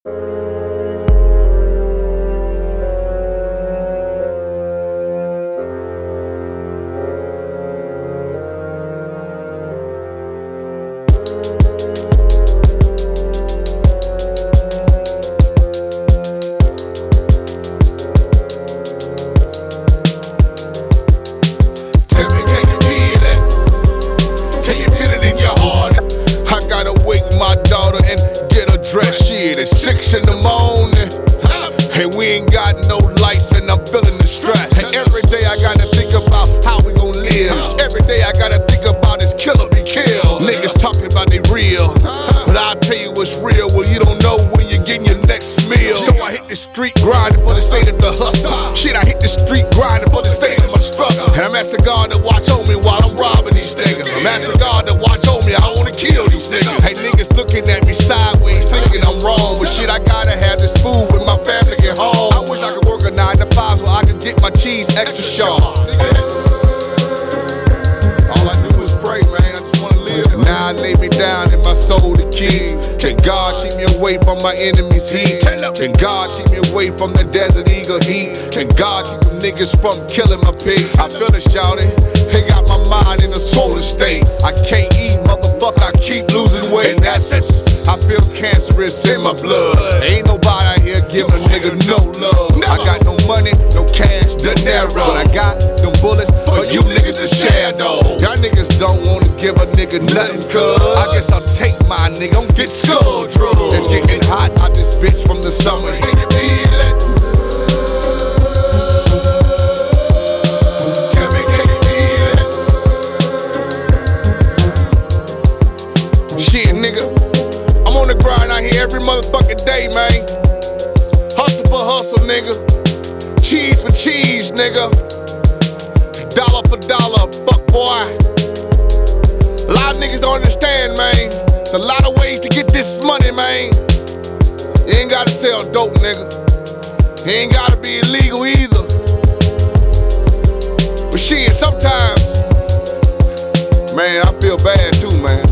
It's 6 in the morning, and we ain't got no lights, and I'm feeling the stress. And every day I gotta think about how we gon' live. Every day I gotta think about this killer be killed. Niggas talking about they real, but I'll tell you what's real. Well, you don't know when you're getting your next meal. So I hit the street grinding for the state of the hustle. Shit, I hit the street grinding for the state of my struggle. And I'm asking God to watch on me while I'm robbing these niggas. I'm asking God to watch on me, I wanna kill these niggas. Hey, niggas looking at me sideways, thinking I'm wrong. But shit, I gotta have this food when my family get home. I wish I could work a 9 to 5 so I could get my cheese extra sharp. All I do is pray, man, I just wanna live. And now I lay me down in my soul to keep. Can God keep me away from my enemies' heat? Can God keep me away from the Desert Eagle heat? Can God keep them niggas from killing my pigs? I feel it, shouting. He got my mind in a swollen state. I can't eat, motherfucker, I keep losing weight. And that's it. I feel cancerous in my blood. Ain't nobody out here giving a nigga no love. I got no money, no cash, dinero. But I got them bullets for you niggas to share though. Y'all niggas don't wanna give a nigga nothing, cuz I guess I'll take my nigga, don't get skull drugged. It's getting hot out this bitch from the summer. Can you feel it? Shit, nigga, I'm on the grind out here every motherfucking day, man. Hustle for hustle, nigga. Cheese for cheese, nigga. Dollar for dollar, fuck boy. A lot of niggas don't understand, man. It's a lot of ways to get this money, man. You ain't gotta sell dope, nigga. You ain't gotta be illegal either. But shit, sometimes, man, I feel bad too, man.